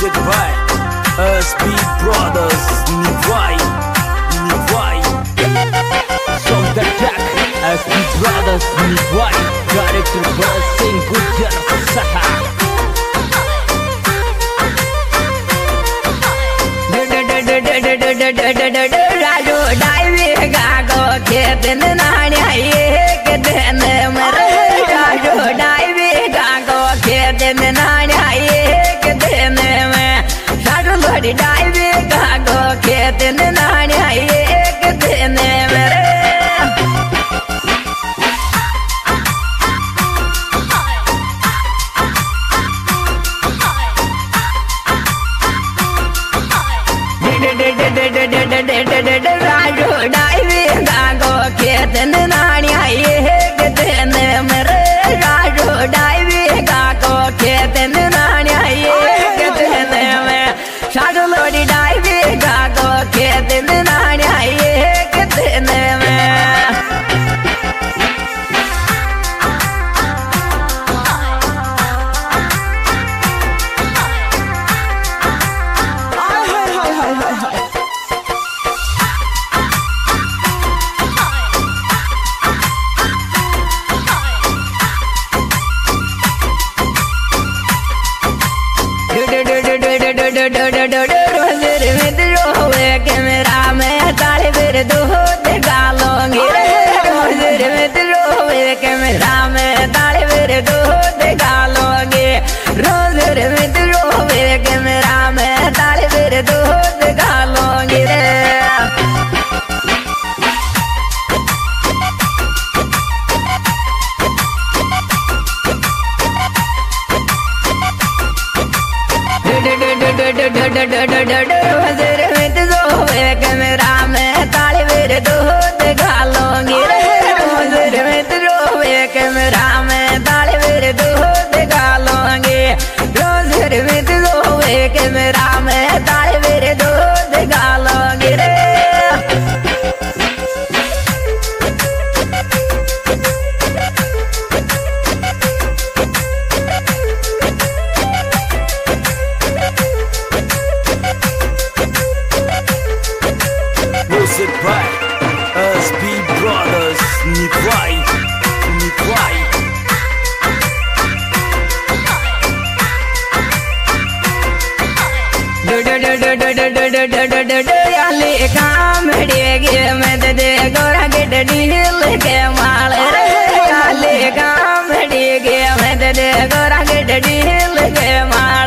Music by SB Brothers. Nivai Song the track SB Brothers. Nivai Director Basing Gujar Saha. Raju डाइवे गागो Khetan नानिया एक दिन मरे राजू डाइवे गागो खेतन नानिया एक दिन में राजू लोडी डाइवे गागो खेतन नानिया एक दिन मरे राजू डाइवे गागो खेतन नानिया एक दिन मरे राजू डाइवे गागो खेतन नानिया एक दिन में राजू लोडी डाइवे गागो खेतन नानिया एक दिन में कैमरा में ताले फिर दूध गालोंगे कैमरा में ताले फिर दूध गालोंगे रोज रोवे कैमरा में ताले फिर दूध गालोंगे रे कैमरा में ताले फिर दूध गालोंगे रोवे कैमरा में ताले फिर दूध गालोंगे रोज रोवे कैमरा में ताले फिर दूध गालोंगे रे Music by SB Brothers. Nivai याले काम गे मैं दे गोरा के डील के माल रे याले काम गे मैं दे गोरा के डील के माल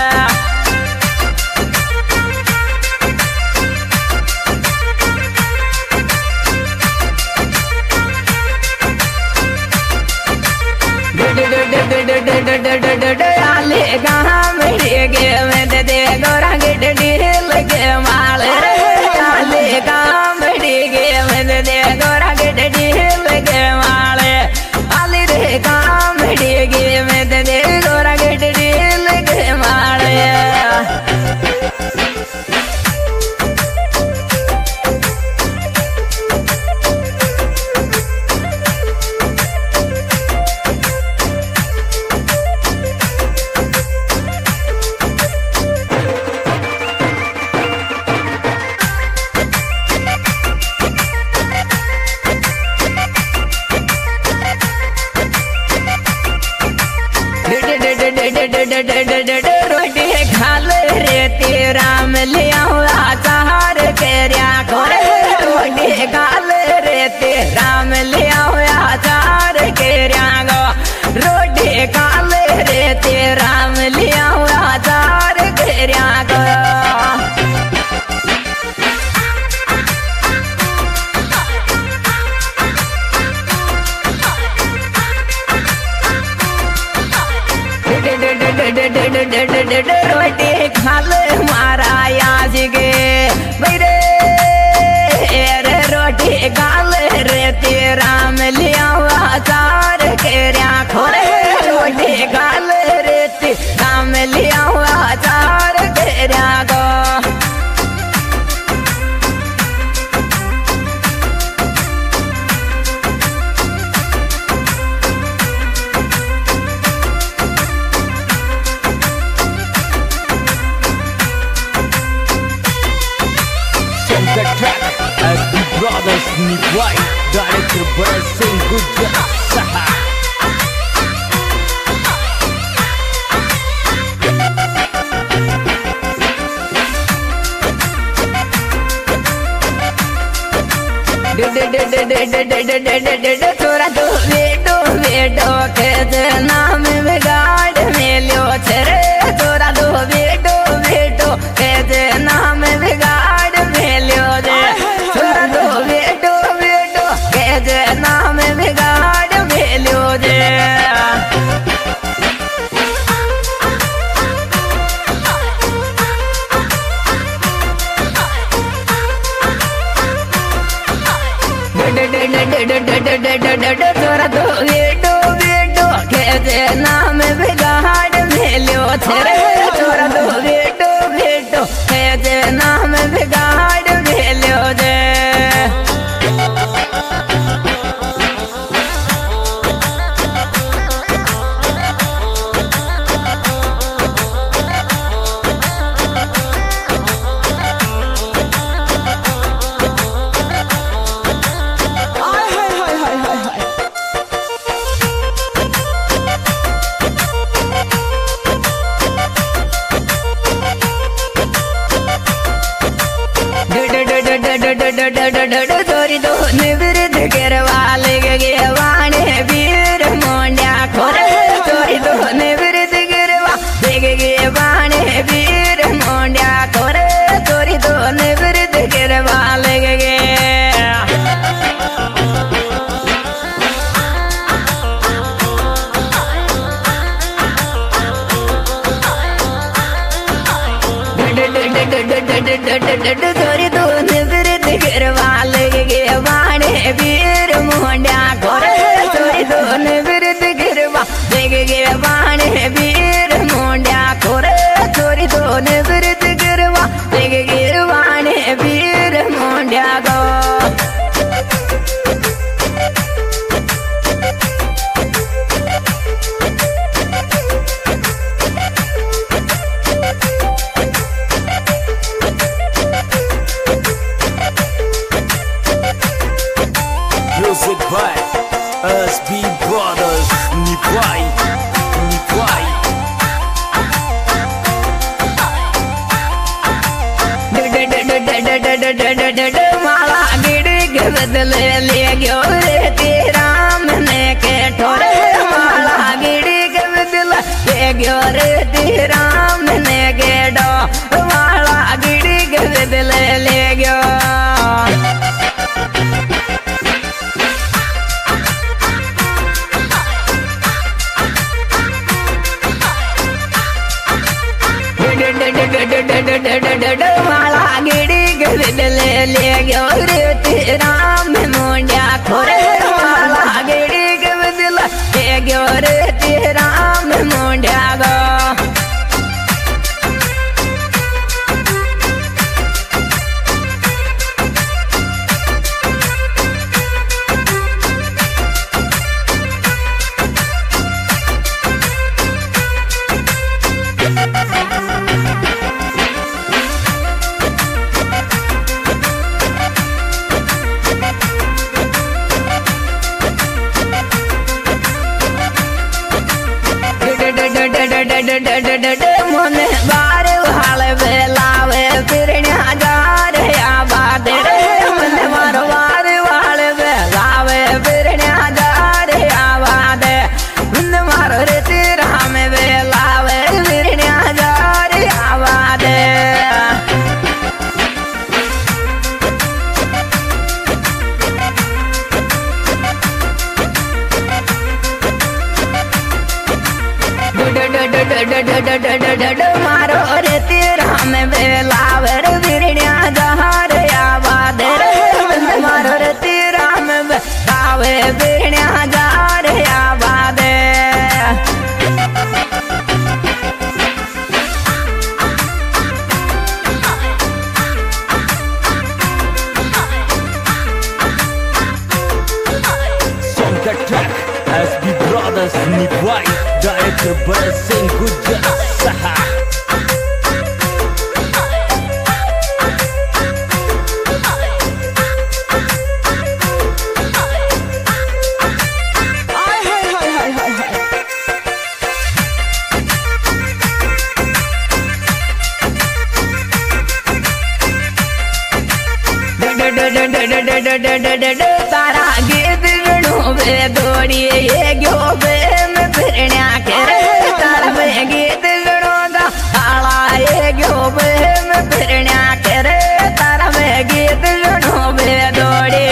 याले काम गे मैं दे गोरा के डील के माल रे याले काम गे मैं दे गोरा के डील के माल आले रे काम गे मैं दे गोरा के डील के माल रोटी खाल रे तेरा मिलिया आचार तेरा खोरे रोटी खाल रे तेरा मिलिया आचार तेरा गो रोटी खाल रे तेरा मिलिया आचार तेरा गो रोटी खाल मारा आज गे मेरे रोटी खाल रे तेरा मिलिया आचार केरिया खोरे रोटी खाल रे तेरा मिलिया आचार केरिया गो Nipwai, director Bharat Singh Gujjar Saha. तोरा तो बेटो बेटो के नाम बिगाड़ मेलियो छरे तोरा तो बेटो बेटो के नाम बिगाड़ मेलियो जे तोरा तो बेटो बेटो के नाम बिगाड़ मेलियो जे तोरा तो बेटो बेटो के नाम बिगाड़ मेलियो छरे तोरा तो बेटो बेटो के नाम बिगाड़ मेलियो जे तोरी तो निवृत्त गिरवाले गे वाणे वीर मोंड्या खोरे तोरी तो निवृत्त गिरवा गे वाणे वीर मोंड्या खोरे तोरी तो निवृत्त गिरवाले गे तोरी तो निवृत्त गिरवाले गे वाणे वीर मोंड्या खोरे तोरी तो निवृत्त गिरवा गे वाणे वीर मोंड्या खोरे तोरी तो निवृत्त गिरवा गे वाणे वीर मोंड्या गो Music by SB Brothers Nipwai, Nipwai. माला गिड़ के बदले ले गयो रे तेरा मने के ठोरे माला गिड़ के बदले ले गयो रे तेरा मने के डो माला गिड़ के बदले ले गयो माला गिड़ी गले ले गयो रे तेरा में मोंड्या खोरे माला गिड़ी गले ले गयो रे तेरा में मोंड्या गो मोने बार हाल बेलावे फिरने हजार आबाद मोने मारो बार हाल बेलावे फिरने हजार आबाद मोने मारो रे तेरा में बेलावे फिरने हजार आबाद मारो रे तेरा में बेलावर बिरनिया जहार आबाद मारो रे तेरा में बेलावे बिरनिया जहार आबाद Song track SB Brothers Nipwai, director Bharat Singh Gujjar Saha. तारा गीत सुनो बे दौड़ी ये गयो बे मैं फिरण्या करे तारा बे गीत सुनो दा आला ये गयो बे मैं फिरण्या करे तारा बे गीत सुनो बे दौड़ी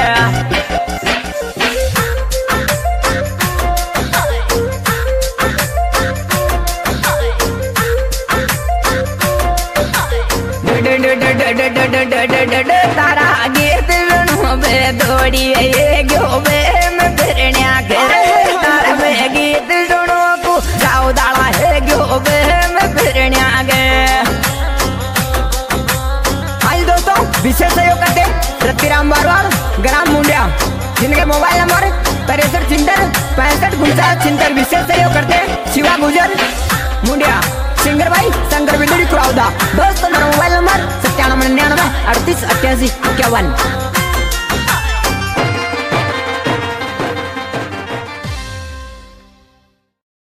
तारा गीत सुनो बे दौड़ी ये गयो बे मैं फिरण्या करे तारा बे गीत सुनो को जाओ दाला है गयो बे मैं फिरण्या गे। आज दोस्तों विशेष सहयोग करते रतिराम बारवाल ग्राम मुंडिया जिनके मोबाइल नंबर 63 छिहत्तर 65 59 76। विशेष सहयोग करते शिवा गुजर मुंडिया सिंगर भाई शंकर बिल्डरी खुराउदा। दोस्तों मेरा मोबाइल नंबर 97 99 38 88 51।